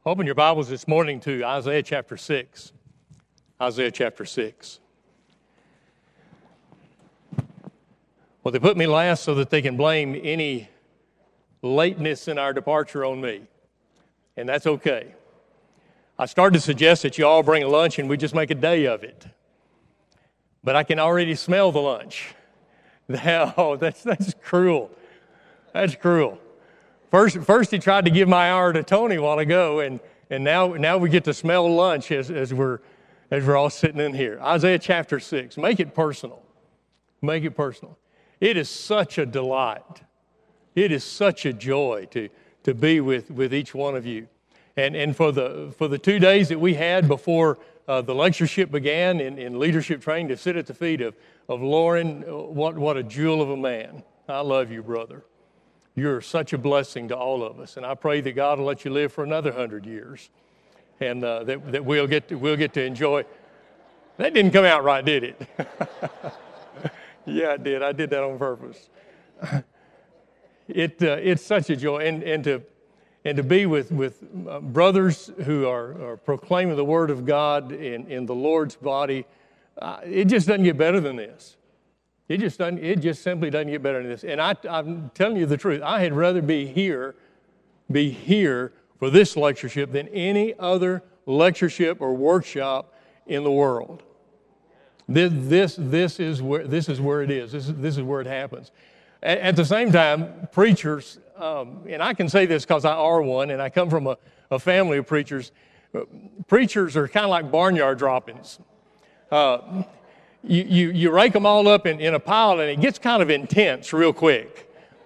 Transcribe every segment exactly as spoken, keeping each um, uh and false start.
Open your Bibles this morning to Isaiah chapter six. Isaiah chapter six. Well, they put me last so that they can blame any lateness in our departure on me. And that's okay. I started to suggest that you all bring a lunch and we just make a day of it. But I can already smell the lunch. Oh, that's, that's cruel. That's cruel. First, first he tried to give my hour to Tony a while ago, and, and now, now we get to smell lunch as, as, we're, as we're all sitting in here. Isaiah chapter six. Make it personal. Make it personal. It is such a delight. It is such a joy to, to be with, with each one of you. And, and for, the, for the two days that we had before uh, the lectureship began in, in leadership training, to sit at the feet of, of Lauren, what, what a jewel of a man. I love you, brother. You're such a blessing to all of us, and I pray that God will let you live for another hundred years, and uh, that, that we'll get to, we'll get to enjoy. That didn't come out right, did it? Yeah, it did. I did that on purpose. It uh, it's such a joy, and and to and to be with with uh, brothers who are, are proclaiming the Word of God in in the Lord's body. Uh, it just doesn't get better than this. It just doesn't, it just simply doesn't get better than this. And I, I'm telling you the truth. I had rather be here, be here for this lectureship than any other lectureship or workshop in the world. This, this, this is where this is where it is. This is this is where it happens. At, at the same time, preachers, um, and I can say this because I are one, and I come from a, a family of preachers. Preachers are kind of like barnyard droppings. Uh, You, you, you rake them all up in, in a pile, and it gets kind of intense real quick.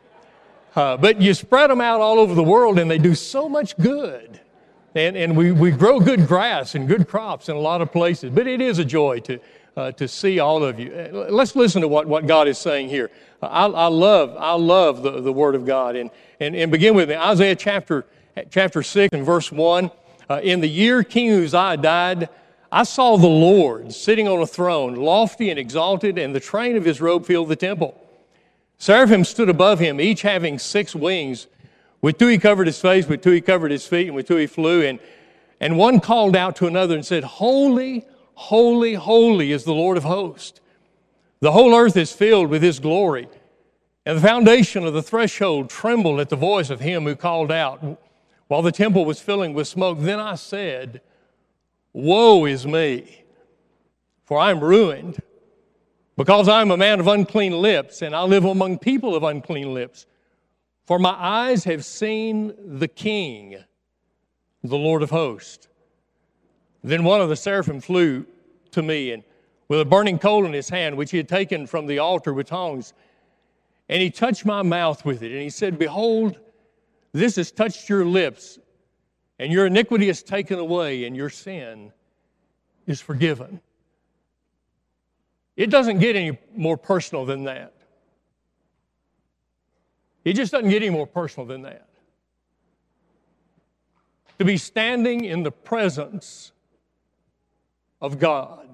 Uh, but you spread them out all over the world, and they do so much good. And, and we, we grow good grass and good crops in a lot of places. But it is a joy to, uh, to see all of you. Let's listen to what, what God is saying here. I, I love, I love the, the Word of God. And, and, and begin with me. Isaiah chapter, chapter six and verse one. Uh, in the year King Uzziah died, I saw the Lord sitting on a throne, lofty and exalted, and the train of his robe filled the temple. Seraphim stood above him, each having six wings. With two he covered his face, with two he covered his feet, and with two he flew. And, and one called out to another and said, Holy, holy, holy is the Lord of hosts. The whole earth is filled with his glory. And the foundation of the threshold trembled at the voice of him who called out, while the temple was filling with smoke. Then I said, Woe is me, for I am ruined, because I am a man of unclean lips, and I live among people of unclean lips. For my eyes have seen the King, the Lord of hosts. Then one of the seraphim flew to me, and with a burning coal in his hand, which he had taken from the altar with tongs, and he touched my mouth with it, and he said, Behold, this has touched your lips, and your iniquity is taken away, and your sin is forgiven. It doesn't get any more personal than that. It just doesn't get any more personal than that. To be standing in the presence of God.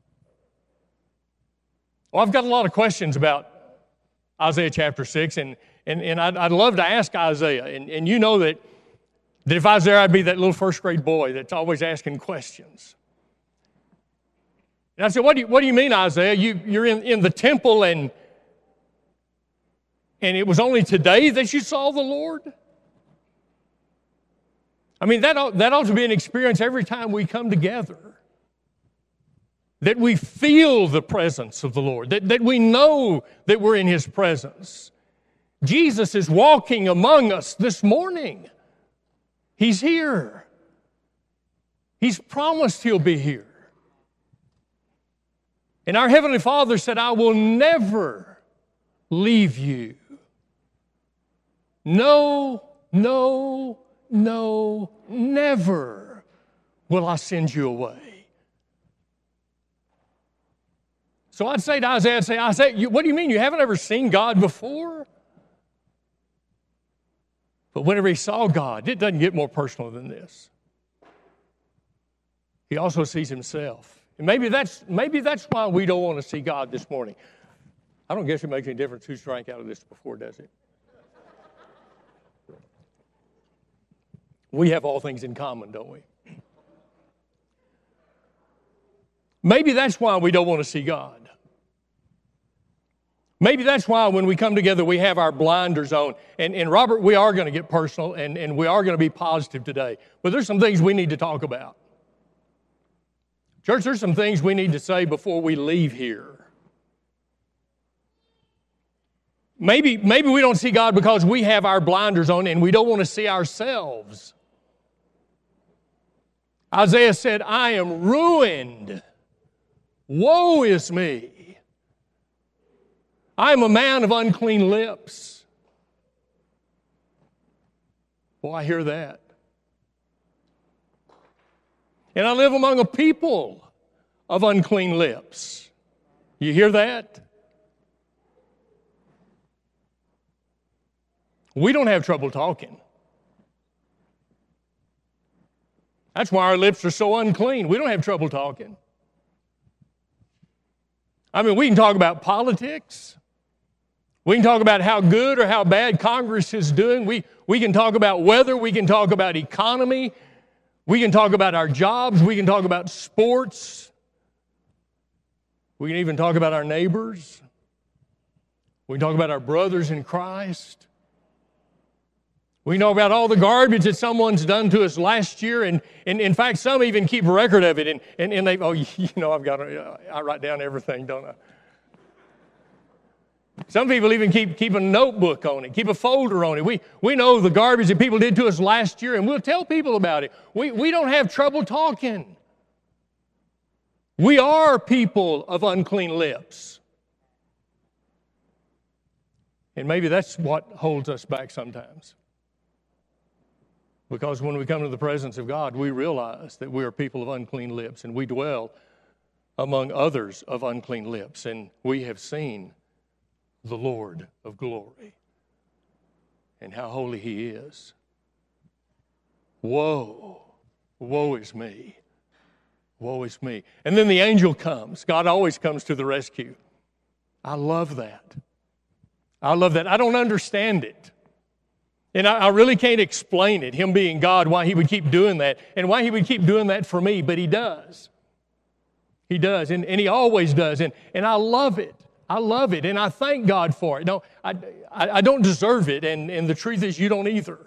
Well, I've got a lot of questions about Isaiah chapter six, and, and, and I'd, I'd love to ask Isaiah, and, and you know that That if I was there, I'd be that little first grade boy that's always asking questions. And I said, what do you, what do you mean, Isaiah? You, you're in, in the temple and, and it was only today that you saw the Lord? I mean, that ought, that ought to be an experience every time we come together. That we feel the presence of the Lord. That, that we know that we're in His presence. Jesus is walking among us this morning. He's here. He's promised He'll be here. And our Heavenly Father said, I will never leave you. No, no, no, never will I send you away. So I'd say to Isaiah, I'd say, Isaiah, what do you mean? You haven't ever seen God before? But whenever he saw God, it doesn't get more personal than this. He also sees himself. And maybe that's, maybe that's why we don't want to see God this morning. I don't guess it makes any difference who's drank out of this before, does it? We have all things in common, don't we? Maybe that's why we don't want to see God. Maybe that's why when we come together, we have our blinders on. And, and Robert, we are going to get personal, and, and we are going to be positive today. But there's some things we need to talk about. Church, there's some things we need to say before we leave here. Maybe, maybe we don't see God because we have our blinders on and we don't want to see ourselves. Isaiah said, I am ruined. Woe is me. I am a man of unclean lips. Well, I hear that. And I live among a people of unclean lips. You hear that? We don't have trouble talking. That's why our lips are so unclean. We don't have trouble talking. I mean, we can talk about politics. We can talk about how good or how bad Congress is doing. We, we can talk about weather. We can talk about economy. We can talk about our jobs. We can talk about sports. We can even talk about our neighbors. We can talk about our brothers in Christ. We know about all the garbage that someone's done to us last year, and, and in fact, some even keep a record of it, and, and, and they, oh, you know, I've got, a, I write down everything, don't I? Some people even keep, keep a notebook on it, keep a folder on it. We, we know the garbage that people did to us last year, and we'll tell people about it. We, we don't have trouble talking. We are people of unclean lips. And maybe that's what holds us back sometimes. Because when we come to the presence of God, we realize that we are people of unclean lips, and we dwell among others of unclean lips, and we have seen the Lord of glory and how holy He is. Woe, woe is me, woe is me. And then the angel comes. God always comes to the rescue. I love that. I love that. I don't understand it. And I, I really can't explain it, Him being God, why He would keep doing that and why He would keep doing that for me, but He does. He does, and, and He always does, and, and I love it. I love it, and I thank God for it. No, I, I, I don't deserve it, and, and the truth is you don't either.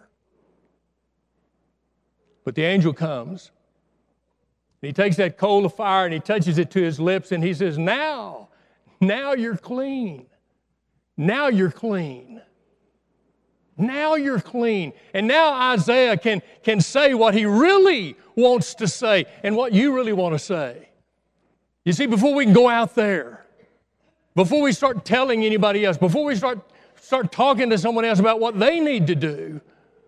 But the angel comes, and He takes that coal of fire, and He touches it to His lips, and He says, now, now you're clean. Now you're clean. Now you're clean. And now Isaiah can, can say what he really wants to say and what you really want to say. You see, before we can go out there, before we start telling anybody else, before we start, start talking to someone else about what they need to do,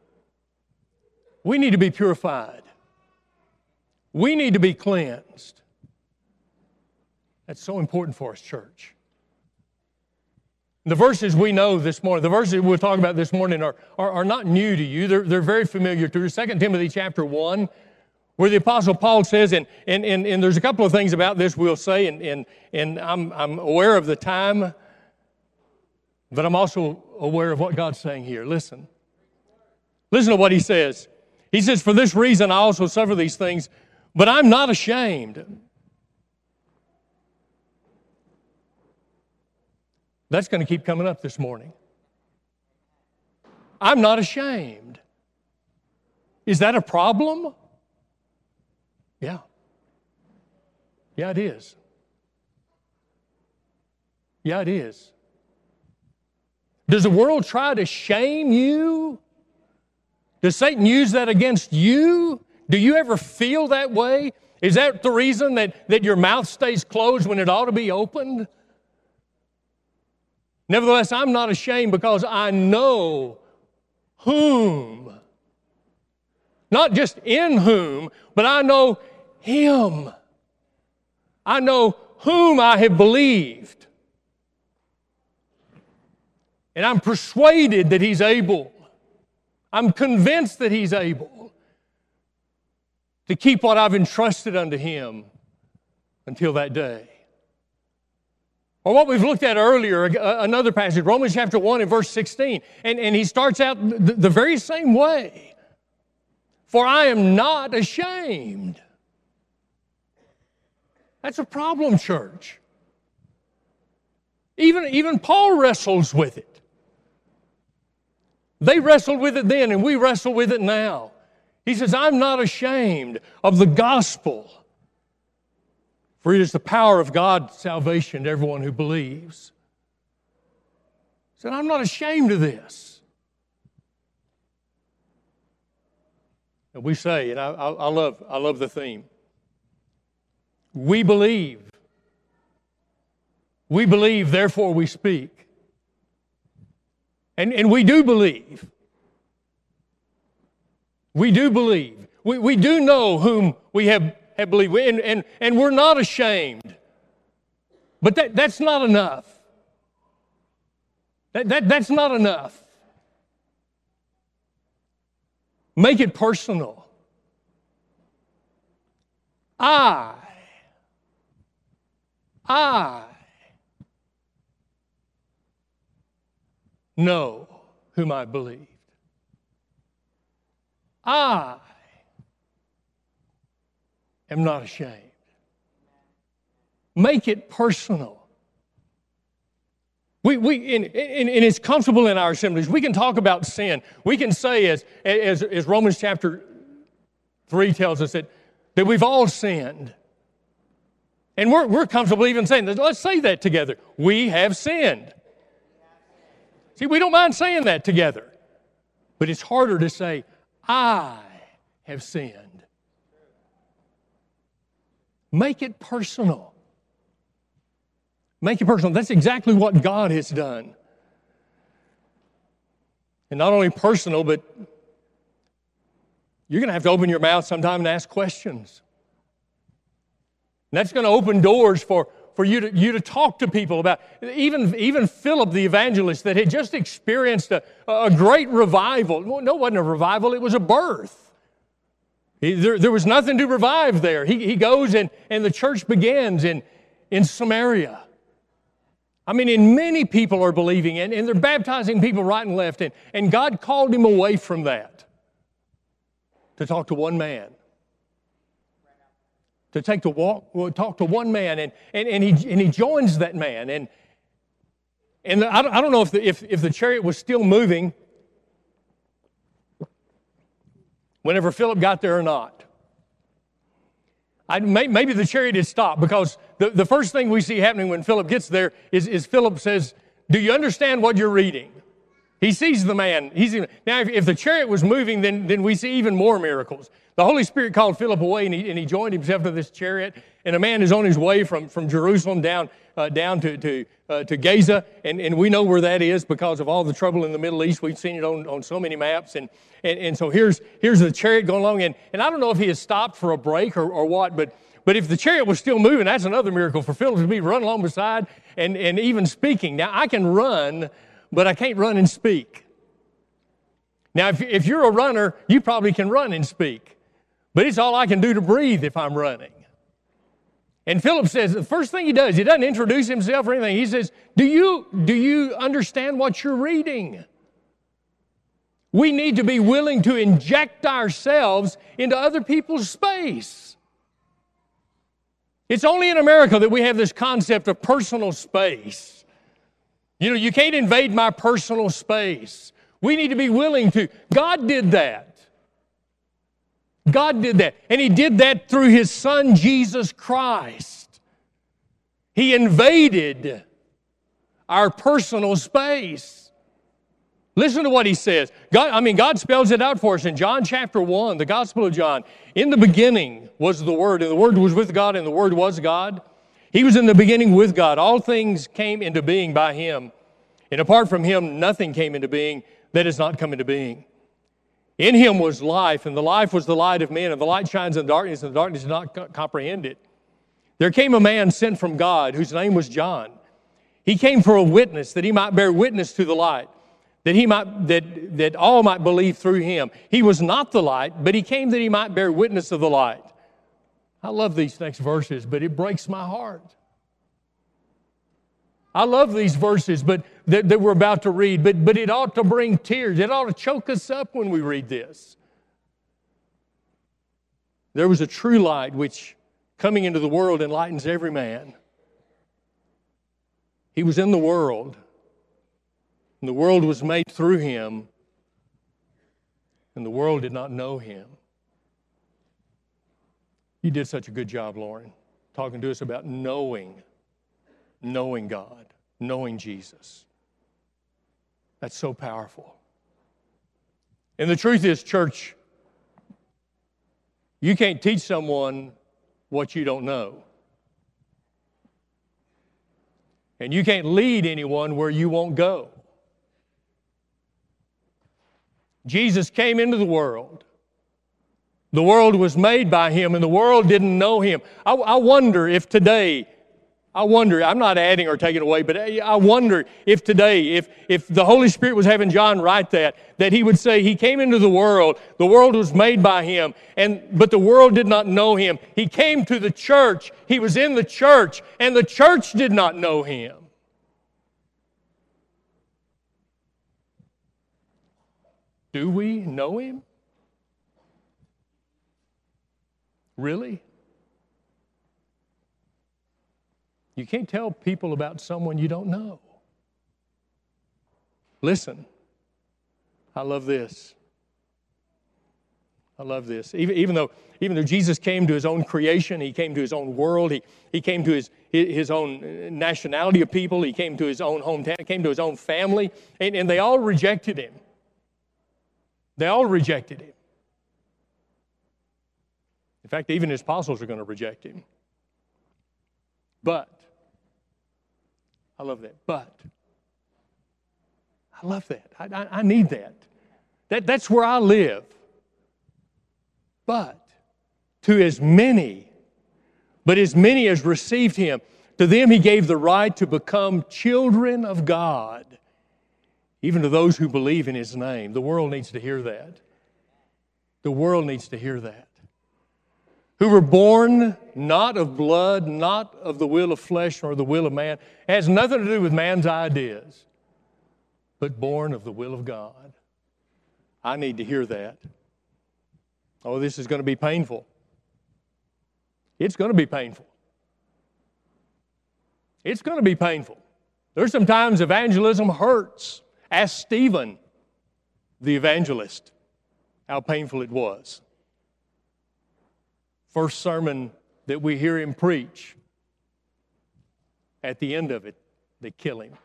we need to be purified. We need to be cleansed. That's so important for us, church. The verses we know this morning, the verses we'll talk about this morning are, are, are not new to you. They're, they're very familiar to you. Second Timothy chapter one, where the Apostle Paul says, and, and, and, and there's a couple of things about this we'll say, and, and, and I'm, I'm aware of the time, but I'm also aware of what God's saying here. Listen. Listen to what he says. He says, for this reason I also suffer these things, but I'm not ashamed. That's going to keep coming up this morning. I'm not ashamed. Is that a problem? Yeah. Yeah, it is. Yeah, it is. Does the world try to shame you? Does Satan use that against you? Do you ever feel that way? Is that the reason that, that your mouth stays closed when it ought to be opened? Nevertheless, I'm not ashamed because I know whom. Not just in whom, but I know Him. I know whom I have believed. And I'm persuaded that He's able. I'm convinced that He's able to keep what I've entrusted unto Him until that day. Or what we've looked at earlier, another passage, Romans chapter one and verse sixteen. And, and he starts out the, the very same way. For I am not ashamed. That's a problem, church. Even, even Paul wrestles with it. They wrestled with it then, and we wrestle with it now. He says, I'm not ashamed of the gospel, for it is the power of God's salvation to everyone who believes. He said, I'm not ashamed of this. And we say, and I, I, I love, I love the theme, we believe. We believe, therefore we speak. And, and we do believe. We do believe. We, we do know whom we have, have believed. And, and, and we're not ashamed. But that, that's not enough. That, that, that's not enough. Make it personal. I, I know whom I believed. I am not ashamed. Make it personal. We, we, and, and, and it's comfortable in our assemblies. We can talk about sin. We can say, as, as, as Romans chapter three tells us, that, that we've all sinned. And we're, we're comfortable even saying that. Let's say that together. We have sinned. See, we don't mind saying that together. But it's harder to say, I have sinned. Make it personal. Make it personal. That's exactly what God has done. And not only personal, but you're going to have to open your mouth sometime and ask questions. And that's going to open doors for, for you to, you to talk to people about. Even, even Philip the evangelist that had just experienced a, a great revival. No, it wasn't a revival, it was a birth. He, there, there was nothing to revive there. He, he goes and, and the church begins in, in Samaria. I mean, and many people are believing, and, and they're baptizing people right and left. And, and God called him away from that to talk to one man. To take to walk, talk to one man, and, and, and, he, and he joins that man. And, and I, don't, I don't know if the, if, if the chariot was still moving whenever Philip got there or not. I, may, maybe the chariot had stopped, because the, the first thing we see happening when Philip gets there is, is Philip says, do you understand what you're reading? He sees the man. He's, now, if, if the chariot was moving, then, then we see even more miracles. The Holy Spirit called Philip away, and he, and he joined himself to this chariot, and a man is on his way from, from Jerusalem down uh, down to to, uh, to Gaza, and, and we know where that is because of all the trouble in the Middle East. We've seen it on, on so many maps, and, and, and so here's here's the chariot going along, and, and I don't know if he has stopped for a break or, or what, but but if the chariot was still moving, that's another miracle for Philip to be running along beside and, and even speaking. Now, I can run, but I can't run and speak. Now, if, if you're a runner, you probably can run and speak. But it's all I can do to breathe if I'm running. And Philip says, the first thing he does, he doesn't introduce himself or anything. He says, do you, do you understand what you're reading? We need to be willing to inject ourselves into other people's space. It's only in America that we have this concept of personal space. You know, you can't invade my personal space. We need to be willing to. God did that. God did that. And He did that through His Son, Jesus Christ. He invaded our personal space. Listen to what He says. God, I mean, God spells it out for us in John chapter one, the Gospel of John. In the beginning was the Word, and the Word was with God, and the Word was God. He was in the beginning with God. All things came into being by Him. And apart from Him, nothing came into being that has not come into being. In Him was life, and the life was the light of men, and the light shines in darkness, and the darkness did not co- comprehend it. There came a man sent from God, whose name was John. He came for a witness, that he might bear witness to the light, that he might that, that all might believe through him. He was not the light, but he came that he might bear witness of the light. I love these next verses, but it breaks my heart. I love these verses but that, that we're about to read, but, but it ought to bring tears. It ought to choke us up when we read this. There was a true light which, coming into the world, enlightens every man. He was in the world, and the world was made through him, and the world did not know him. You did such a good job, Lauren, talking to us about knowing, knowing God, knowing Jesus. That's so powerful. And the truth is, church, you can't teach someone what you don't know. And you can't lead anyone where you won't go. Jesus came into the world. The world was made by him, and the world didn't know him. I, I wonder if today, I wonder, I'm not adding or taking away, but I wonder if today, if, if the Holy Spirit was having John write that, that he would say he came into the world, the world was made by him, and but the world did not know him. He came to the church, he was in the church, and the church did not know him. Do we know him? Really? You can't tell people about someone you don't know. Listen, I love this. I love this. Even, even though even though Jesus came to his own creation, he came to his own world, he, he came to his, his own nationality of people, he came to his own hometown, he came to his own family, and, and they all rejected him. They all rejected him. In fact, even his apostles are going to reject him. But, I love that, but, I love that. I, I, I need that. that. That's where I live. But, to as many, but as many as received him, to them he gave the right to become children of God, even to those who believe in his name. The world needs to hear that. The world needs to hear that. Who were born not of blood, not of the will of flesh nor the will of man. It has nothing to do with man's ideas, but born of the will of God. I need to hear that. Oh, this is going to be painful. It's going to be painful. It's going to be painful. There's sometimes evangelism hurts. Ask Stephen, the evangelist, how painful it was. First sermon that we hear him preach, at the end of it, they kill him.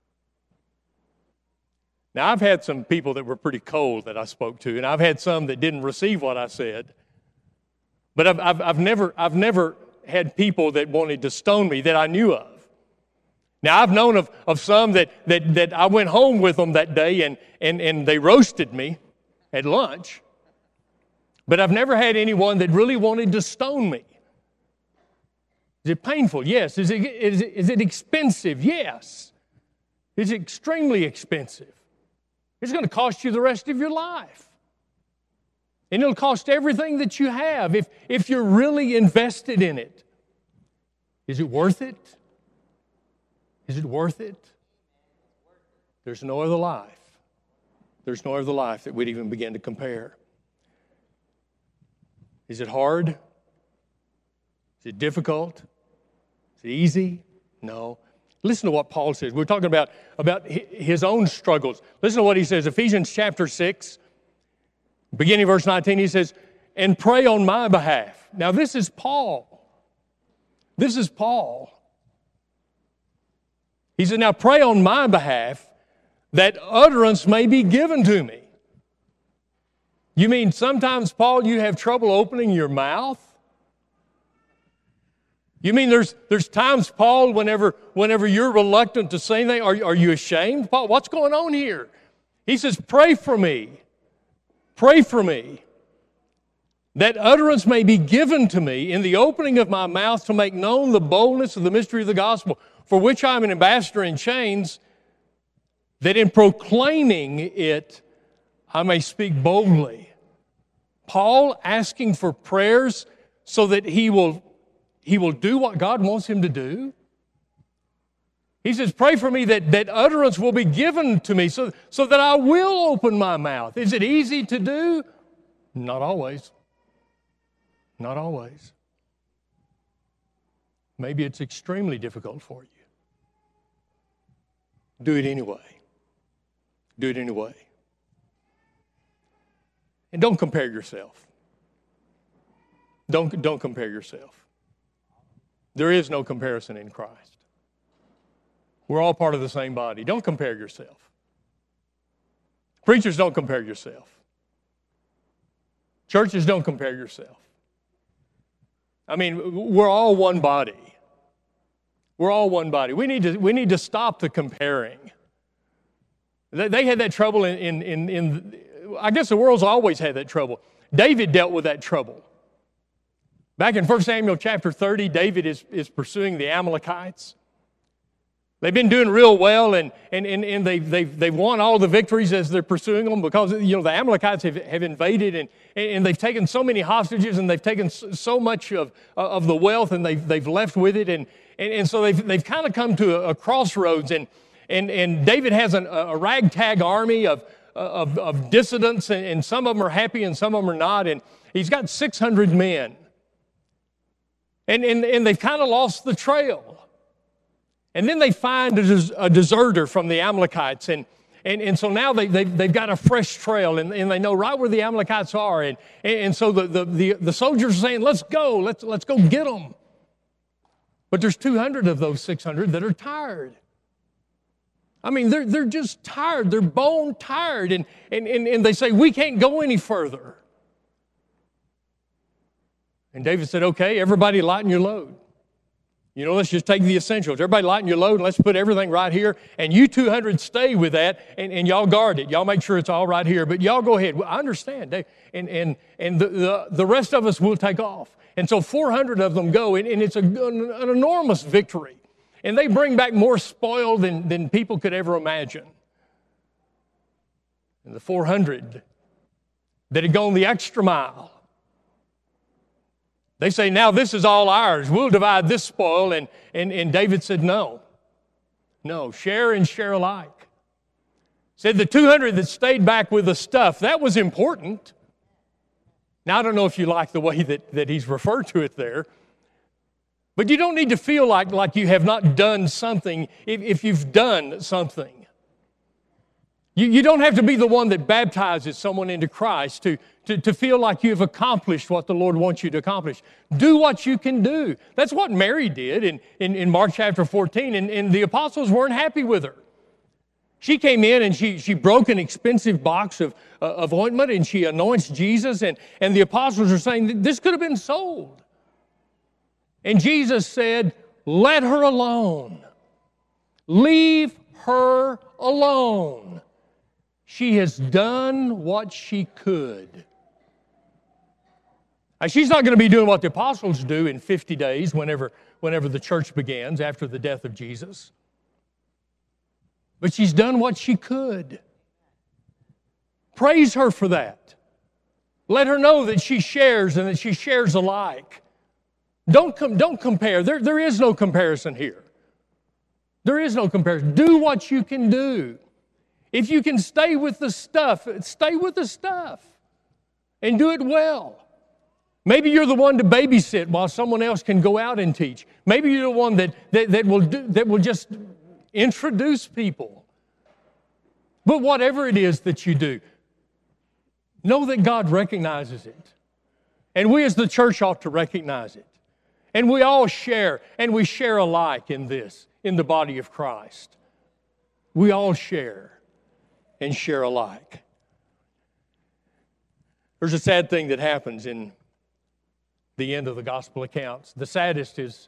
Now, I've had some people that were pretty cold that I spoke to, and I've had some that didn't receive what I said. But I've, I've, I've never, I've never had people that wanted to stone me that I knew of. Now, I've known of, of some that, that, that I went home with them that day, and, and, and they roasted me at lunch. But I've never had anyone that really wanted to stone me. Is it painful? Yes. Is it, is it, is it expensive? Yes. It's extremely expensive. It's going to cost you the rest of your life. And it'll cost everything that you have if, if you're really invested in it. Is it worth it? Is it worth it? There's no other life. There's no other life that we'd even begin to compare. Is it hard? Is it difficult? Is it easy? No. Listen to what Paul says. We're talking about, about his own struggles. Listen to what he says. Ephesians chapter six, beginning verse nineteen, he says, and pray on my behalf. Now this is Paul. This is Paul. He said, now pray on my behalf that utterance may be given to me. You mean sometimes, Paul, you have trouble opening your mouth? You mean there's there's times, Paul, whenever whenever you're reluctant to say anything, are, are you ashamed? Paul, what's going on here? He says, pray for me. Pray for me. That utterance may be given to me in the opening of my mouth to make known the boldness of the mystery of the gospel, for which I am an ambassador in chains, that in proclaiming it I may speak boldly. Paul asking for prayers so that he will, he will do what God wants him to do. He says, pray for me that, that utterance will be given to me so, so that I will open my mouth. Is it easy to do? Not always. Not always. Maybe it's extremely difficult for you. Do it anyway. Do it anyway. And don't compare yourself. Don't, don't compare yourself. There is no comparison in Christ. We're all part of the same body. Don't compare yourself. Preachers, don't compare yourself. Churches, don't compare yourself. I mean, we're all one body. We're all one body. We need to, we need to stop the comparing. They, they had that trouble in, in, in, in, I guess the world's always had that trouble. David dealt with that trouble. Back in First Samuel chapter thirty, David is, is pursuing the Amalekites. They've been doing real well, and, and, and, and they've, they've, they've won all the victories as they're pursuing them because, you know, the Amalekites have, have invaded, and, and they've taken so many hostages, and they've taken so much of, of the wealth, and they've, they've left with it. And, and, and so they've, they've kind of come to a, a crossroads, and, and, and David has an, a ragtag army of, of, of dissidents, and, and some of them are happy and some of them are not, and he's got six hundred men. And, and, and they've kind of lost the trail. And then they find a, des- a deserter from the Amalekites. And, and, and so now they, they've, they've got a fresh trail, and, and they know right where the Amalekites are. And, and so the, the, the, the soldiers are saying, let's go, let's, let's go get them. But there's two hundred of those six hundred that are tired. I mean, they're, they're just tired. They're bone tired. And, and, and, and they say, we can't go any further. And David said, okay, everybody lighten your load. You know, let's just take the essentials. Everybody lighten your load, and let's put everything right here. And you two hundred stay with that, and, and y'all guard it. Y'all make sure it's all right here. But y'all go ahead. Well, I understand. Dave. And, and, and the, the, the rest of us will take off. And so four hundred of them go, and, and it's a, an, an enormous victory. And they bring back more spoil than, than people could ever imagine. And the four hundred that had gone the extra mile, they say, now this is all ours. We'll divide this spoil. And, and, and David said, no. No, share and share alike. Said the two hundred that stayed back with the stuff, that was important. Now, I don't know if you like the way that, that he's referred to it there. But you don't need to feel like, like you have not done something if, if you've done something. You, you don't have to be the one that baptizes someone into Christ to, to, to feel like you've accomplished what the Lord wants you to accomplish. Do what you can do. That's what Mary did in, in, in Mark chapter fourteen, and, and the apostles weren't happy with her. She came in and she, she broke an expensive box of, uh, of ointment, and she anoints Jesus, and, and the apostles are saying, this could have been sold. And Jesus said, let her alone. Leave her alone. She has done what she could. Now, she's not going to be doing what the apostles do in fifty days whenever, whenever the church begins after the death of Jesus. But she's done what she could. Praise her for that. Let her know that she shares and that she shares alike. Don't, com- don't compare. There, there is no comparison here. There is no comparison. Do what you can do. If you can stay with the stuff, stay with the stuff and do it well. Maybe you're the one to babysit while someone else can go out and teach. Maybe you're the one that, that, that, will, do, that will just introduce people. But whatever it is that you do, know that God recognizes it. And we as the church ought to recognize it. And we all share, and we share alike in this, in the body of Christ. We all share and share alike. There's a sad thing that happens in the end of the gospel accounts. The saddest is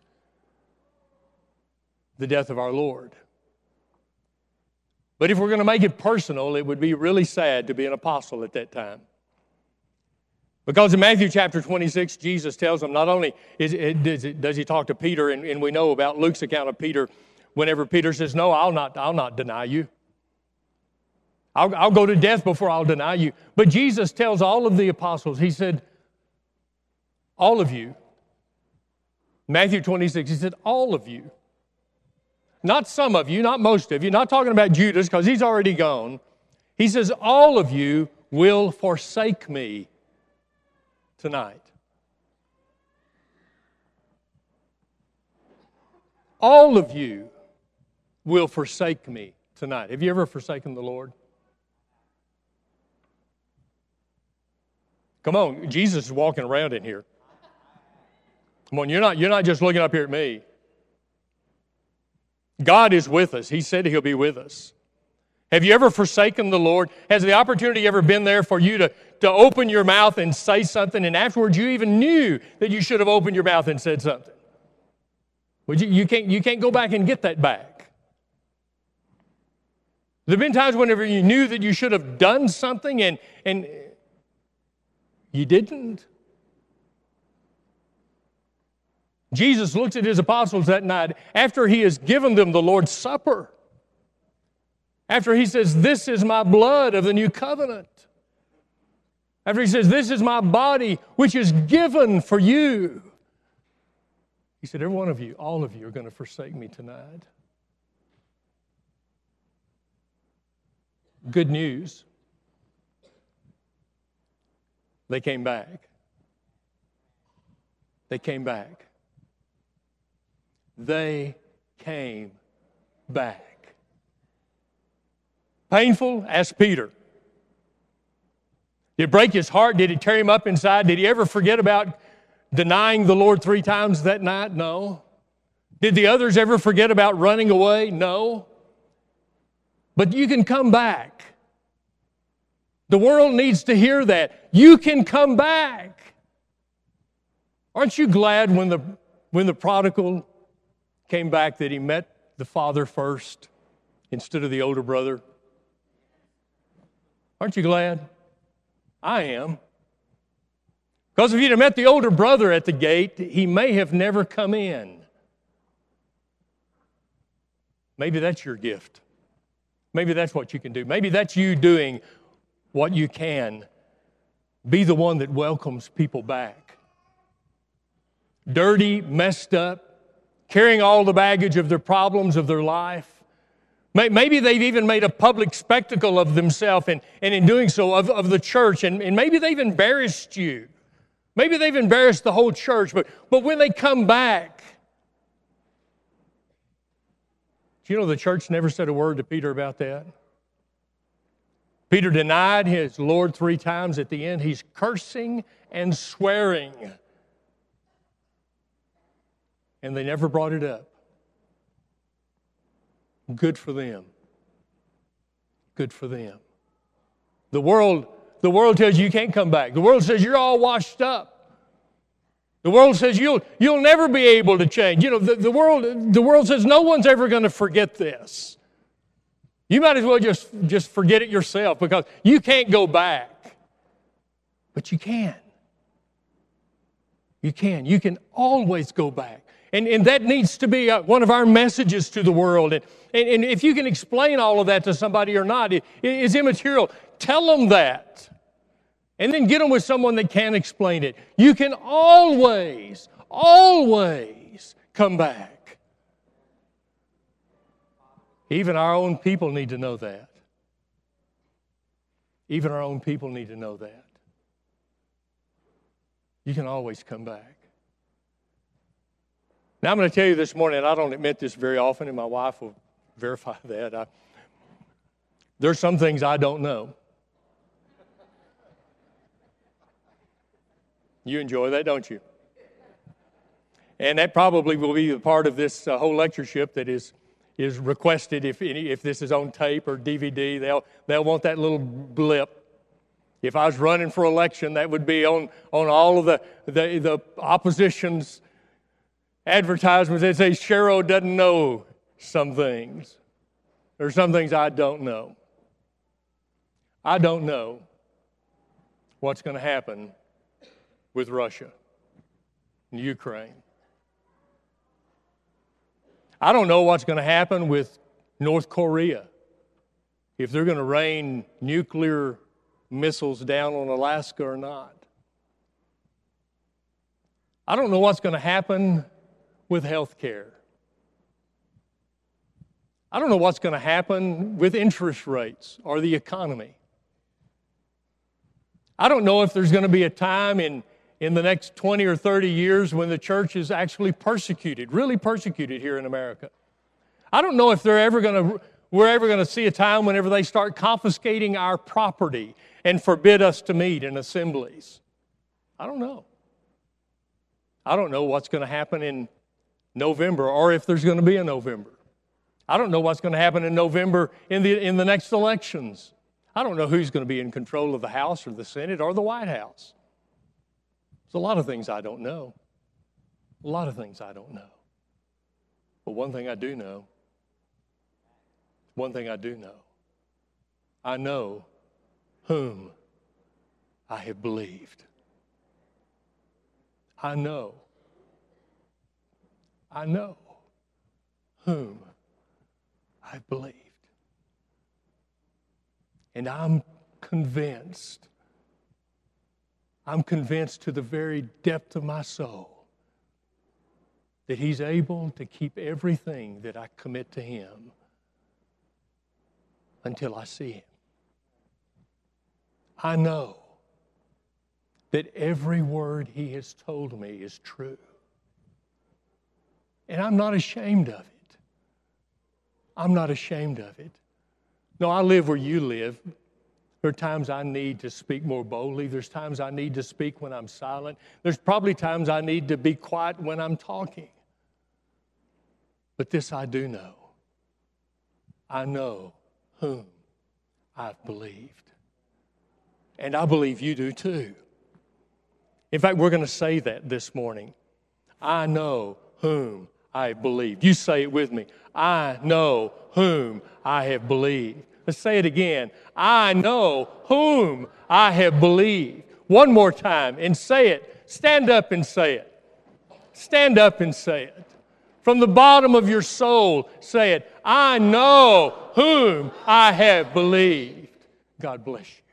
the death of our Lord. But if we're going to make it personal, it would be really sad to be an apostle at that time. Because in Matthew chapter twenty-six, Jesus tells them, not only is it, does, it, does he talk to Peter, and, and we know about Luke's account of Peter, whenever Peter says, no, I'll not, I'll not deny you. I'll, I'll go to death before I'll deny you. But Jesus tells all of the apostles, he said, all of you. Matthew twenty-six, he said, all of you. Not some of you, not most of you, not talking about Judas because he's already gone. He says, all of you will forsake me tonight. all of you will forsake me tonight. Have you ever forsaken the Lord? Come on, Jesus is walking around in here. Come on, you're not, you're not just looking up here at me. God is with us. He said He'll be with us. Have you ever forsaken the Lord? Has the opportunity ever been there for you to, to open your mouth and say something, and afterwards you even knew that you should have opened your mouth and said something? Well, you, you, can't, you can't go back and get that back. There have been times whenever you knew that you should have done something and, and you didn't. Jesus looked at His apostles that night after He has given them the Lord's Supper. After He says, this is my blood of the new covenant. After He says, this is my body which is given for you. He said, every one of you, all of you are going to forsake me tonight. Good news. They came back. They came back. They came back. Painful? Ask Peter. Did it break his heart? Did it tear him up inside? Did he ever forget about denying the Lord three times that night? No. Did the others ever forget about running away? No. But you can come back. The world needs to hear that. You can come back. Aren't you glad when the, when the prodigal came back that he met the father first instead of the older brother? Aren't you glad? I am. Because if you'd have met the older brother at the gate, he may have never come in. Maybe that's your gift. Maybe that's what you can do. Maybe that's you doing what you can. Be the one that welcomes people back. Dirty, messed up, carrying all the baggage of their problems of their life. Maybe they've even made a public spectacle of themselves, and, and in doing so, of, of the church, and, and maybe they've embarrassed you. Maybe they've embarrassed the whole church, but, but when they come back, do you know the church never said a word to Peter about that? Peter denied his Lord three times. At the end, he's cursing and swearing. And they never brought it up. Good for them. Good for them. The world, the world tells you you can't come back. The world says you're all washed up. The world says you'll, you'll never be able to change. You know, the, the, world, the world says no one's ever going to forget this. You might as well just, just forget it yourself because you can't go back. But you can. You can. You can always go back. And, and that needs to be one of our messages to the world. And, and, and if you can explain all of that to somebody or not, it is immaterial. Tell them that. And then get them with someone that can explain it. You can always, always come back. Even our own people need to know that. Even our own people need to know that. You can always come back. Now I'm going to tell you this morning, and I don't admit this very often, and my wife will verify that. I, there's some things I don't know. You enjoy that, don't you? And that probably will be a part of this uh, whole lectureship that is is requested. If any, if this is on tape or D V D, they'll they'll want that little blip. If I was running for election, that would be on on all of the the, the opposition's advertisements. They'd say Cheryl doesn't know some things. There's some things I don't know. I don't know what's going to happen with Russia and Ukraine. I don't know what's going to happen with North Korea if they're going to rain nuclear missiles down on Alaska or not. I don't know what's going to happen with health care. I don't know what's going to happen with interest rates or the economy. I don't know if there's going to be a time in, in the next twenty or thirty years when the church is actually persecuted, really persecuted here in America. I don't know if they're ever going to, we're ever going to see a time whenever they start confiscating our property and forbid us to meet in assemblies. I don't know. I don't know what's going to happen in November or if there's going to be a November. I don't know what's going to happen in November in the, in the next elections. I don't know who's going to be in control of the House or the Senate or the White House. There's a lot of things I don't know. A lot of things I don't know. But one thing I do know, one thing I do know, I know whom I have believed. I know, I know whom I've believed. And I'm convinced, I'm convinced to the very depth of my soul that He's able to keep everything that I commit to Him until I see Him. I know that every word He has told me is true. And I'm not ashamed of it. I'm not ashamed of it. No, I live where you live. There are times I need to speak more boldly. There's times I need to speak when I'm silent. There's probably times I need to be quiet when I'm talking. But this I do know. I know whom I've believed. And I believe you do too. In fact, we're going to say that this morning. I know whom I believe. You say it with me. I know whom I have believed. Let's say it again. I know whom I have believed. One more time and say it. Stand up and say it. Stand up and say it. From the bottom of your soul, say it. I know whom I have believed. God bless you.